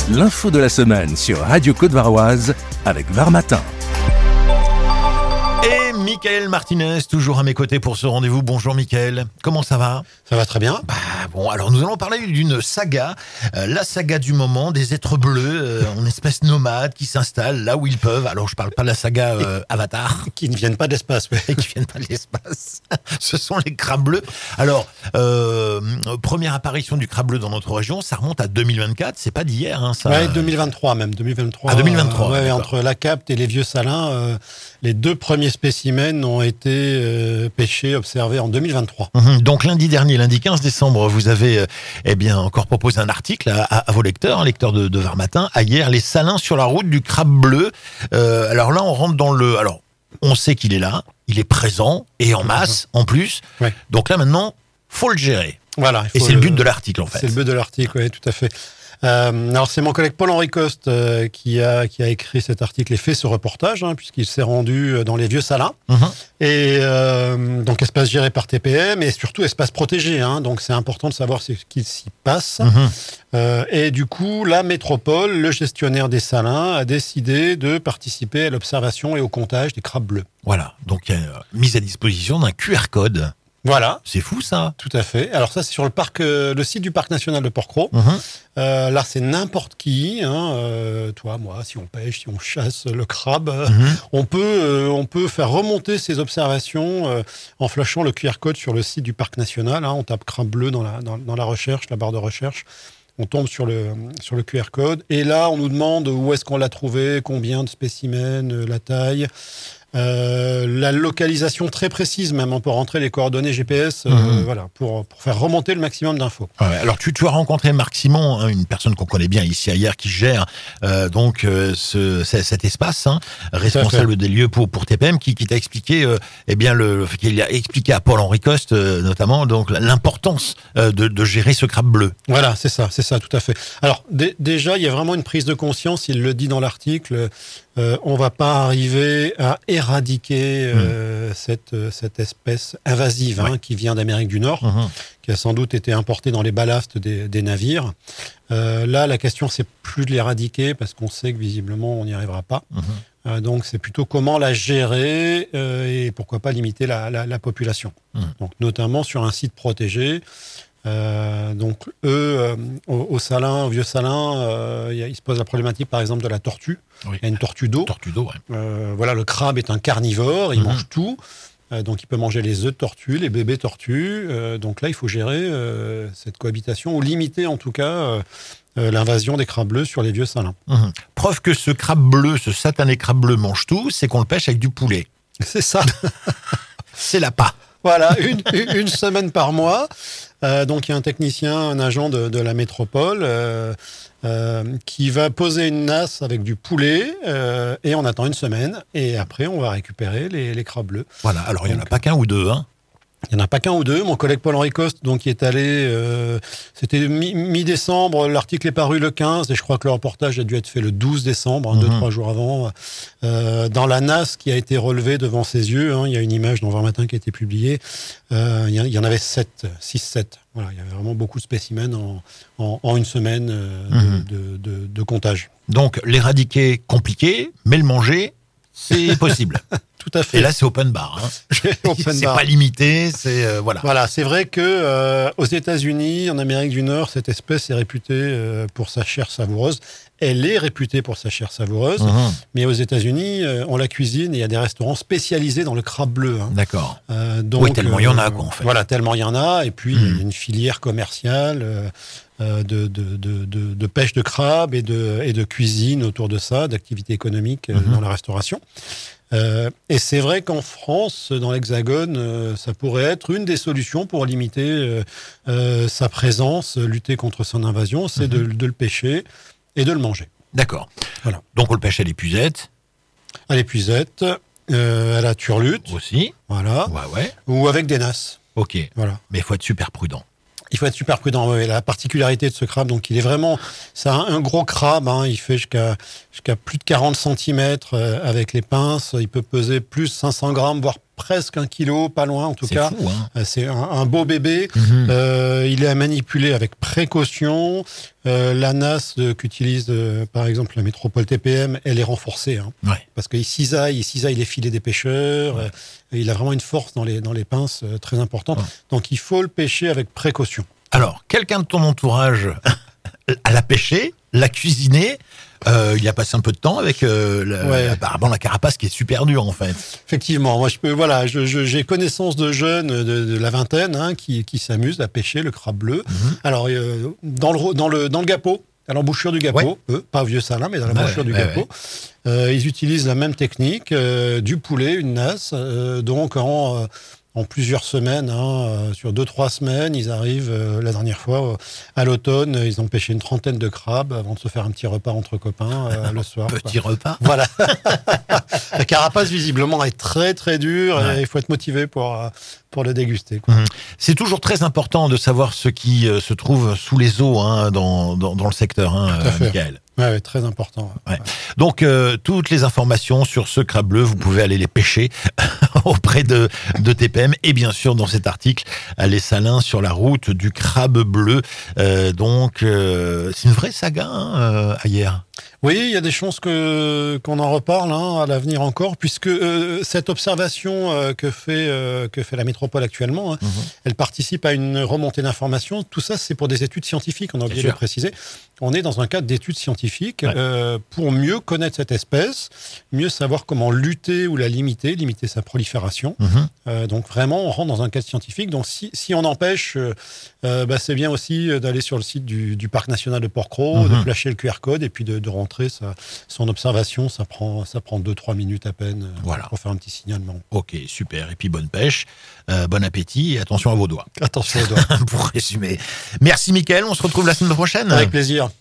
L'info de la semaine sur Radio Côte-Varoise avec Var Matin. Et Mickaël Martinez, toujours à mes côtés pour ce rendez-vous. Bonjour Mickaël, comment ça va ? Ça va très bien. Bon, alors nous allons parler d'une saga, la saga du moment, des êtres bleus en espèce nomade qui s'installent là où ils peuvent. Alors je parle pas de la saga Avatar. Qui ne viennent pas d'espace, oui. Et qui viennent pas de l'espace. Ce sont les crabes bleus. Alors, première apparition du crabe bleu dans notre région, ça remonte à 2024, c'est pas d'hier. Hein, ça... Ouais, 2023 même, 2023. Ah, 2023. Ouais, entre la Capte et les Vieux Salins, les deux premiers spécimens ont été pêchés, observés en 2023. Donc lundi dernier, lundi 15 décembre, vous avez encore proposé un article à vos lecteurs de Var Matin, à hier, les salins sur la route du crabe bleu. Alors là, on rentre dans le... Alors, on sait qu'il est là, il est présent, et en masse, en plus. Ouais. Donc là, maintenant, faut le gérer. Voilà. Et c'est le but de l'article, en fait. C'est le but de l'article, oui, tout à fait. Alors c'est mon collègue Paul-Henri Coste qui a écrit cet article et fait ce reportage, puisqu'il s'est rendu dans les Vieux Salins. Et donc espace géré par TPM et surtout espace protégé, donc c'est important de savoir ce qui s'y passe. Et du coup, la métropole, le gestionnaire des salins, a décidé de participer à l'observation et au comptage des crabes bleus. Voilà, donc mise à disposition d'un QR code. Voilà. C'est fou, ça. Tout à fait. Alors ça, c'est sur le site du Parc National de Port-Cros. Là, c'est n'importe qui, toi, moi, si on pêche, si on chasse le crabe, on peut faire remonter ces observations en flashant le QR code sur le site du Parc National. On tape crabe bleu dans la recherche, la barre de recherche. On tombe sur le QR code. Et là, on nous demande où est-ce qu'on l'a trouvé, combien de spécimens, la taille... la localisation très précise même, on peut rentrer les coordonnées GPS pour faire remonter le maximum d'infos. Ouais, alors tu as rencontré Marc Simon, une personne qu'on connaît bien ici à hier, qui gère cet espace, responsable des lieux pour TPM, qui t'a expliqué qu'il a expliqué à Paul-Henri Coste notamment donc l'importance de gérer ce crabe bleu. Voilà, c'est ça tout à fait. Alors déjà il y a vraiment une prise de conscience, il le dit dans l'article. On va pas arriver à éradiquer cette espèce invasive qui vient d'Amérique du Nord, qui a sans doute été importée dans les ballasts des navires. Là, la question, c'est plus de l'éradiquer, parce qu'on sait que visiblement, on n'y arrivera pas. Donc, c'est plutôt comment la gérer et pourquoi pas limiter la population. Donc, notamment sur un site protégé. Donc eux, au Salin, au Vieux Salin, ils se posent la problématique par exemple de la tortue. Il y a une tortue d'eau. Voilà, le crabe est un carnivore, il mange tout. Donc il peut manger les œufs de tortue, les bébés tortues. Donc là, il faut gérer cette cohabitation ou limiter en tout cas l'invasion des crabes bleus sur les Vieux Salins. Preuve que ce crabe bleu, ce satané crabe bleu mange tout, c'est qu'on le pêche avec du poulet. C'est ça. C'est l'appât. Voilà, une semaine par mois. Donc il y a un technicien, un agent de la métropole qui va poser une nasse avec du poulet et on attend une semaine et après on va récupérer les crabes bleus. Voilà, alors il n'y en a pas qu'un ou deux, Il n'y en a pas qu'un ou deux. Mon collègue Paul-Henri Coste, donc, qui est allé, c'était mi-décembre, l'article est paru le 15, et je crois que le reportage a dû être fait le 12 décembre, 2-3 jours avant. Dans la nasse qui a été relevée devant ses yeux, il y a une image dans Var Matin qui a été publiée, il y en avait 6-7. Voilà, il y avait vraiment beaucoup de spécimens en une semaine de comptage. Donc, l'éradiquer, compliqué, mais le manger, c'est possible. Tout à fait. Et là, c'est open bar. C'est pas limité, c'est voilà. Voilà, c'est vrai que aux États-Unis, en Amérique du Nord, cette espèce est réputée pour sa chair savoureuse. Elle est réputée pour sa chair savoureuse, mais aux États-Unis, on la cuisine et il y a des restaurants spécialisés dans le crabe bleu. D'accord. Donc, oui, tellement il y en a, quoi, en fait. Voilà, tellement il y en a. Et puis, il y a une filière commerciale de pêche de crabe et de cuisine autour de ça, d'activité économique dans la restauration. Et c'est vrai qu'en France, dans l'Hexagone, ça pourrait être une des solutions pour limiter sa présence, lutter contre son invasion, c'est de le pêcher et de le manger. D'accord. Voilà. Donc on le pêche à l'épuisette. À l'épuisette, à la turlute. Aussi. Voilà. Ouais. Ou avec des nasses. Ok. Voilà. Mais il faut être super prudent. Il faut être super prudent. Ouais. La particularité de ce crabe, donc il est vraiment, c'est un gros crabe. Il fait jusqu'à plus de 40 cm avec les pinces. Il peut peser plus 500 grammes, voire presque 1 kilo, pas loin en tout cas. C'est fou, hein. C'est un beau bébé. Il est à manipuler avec précaution. La nasse qu'utilise par exemple la métropole TPM, elle est renforcée. Hein, parce qu'il cisaille les filets des pêcheurs. Il a vraiment une force dans les pinces très importante. Donc il faut le pêcher avec précaution. Alors, quelqu'un de ton entourage l'a pêché, l'a cuisiné. Il a passé un peu de temps avec apparemment la carapace qui est super dure en fait. Effectivement, moi j'ai connaissance de jeunes de la vingtaine qui s'amusent à pêcher le crabe bleu. Alors dans le Gapeau, à l'embouchure du Gapeau, pas au Vieux-Salins, mais dans l'embouchure du Gapeau, ils utilisent la même technique, du poulet, une nasse, donc en plusieurs semaines, sur 2-3 semaines, ils arrivent, la dernière fois, à l'automne, ils ont pêché une trentaine de crabes avant de se faire un petit repas entre copains le soir. Petit repas. Voilà. La carapace, visiblement, est très très dure et il faut être motivé pour le déguster. C'est toujours très important de savoir ce qui se trouve sous les eaux dans le secteur, Michael. Oui, très important. Donc, toutes les informations sur ce crabe bleu, vous pouvez aller les pêcher auprès de TPM. Et bien sûr, dans cet article, les salins sur la route du crabe bleu. Donc, c'est une vraie saga, hier. Oui, il y a des chances qu'on en reparle à l'avenir encore, puisque cette observation que fait la métropole actuellement, elle participe à une remontée d'informations. Tout ça, c'est pour des études scientifiques, on a oublié de le préciser. On est dans un cadre d'études scientifiques pour mieux connaître cette espèce, mieux savoir comment lutter ou la limiter sa prolifération. Donc vraiment, on rentre dans un cadre scientifique. Donc si on empêche, c'est bien aussi d'aller sur le site du Parc national de Porquerolles, de flasher le QR code et puis de rentrer son observation. Ça prend 2-3 minutes à peine pour faire un petit signalement. Ok, super. Et puis bonne pêche, bon appétit et attention à vos doigts. Attention aux doigts. Pour résumer. Merci Mickaël, on se retrouve la semaine prochaine. Avec plaisir.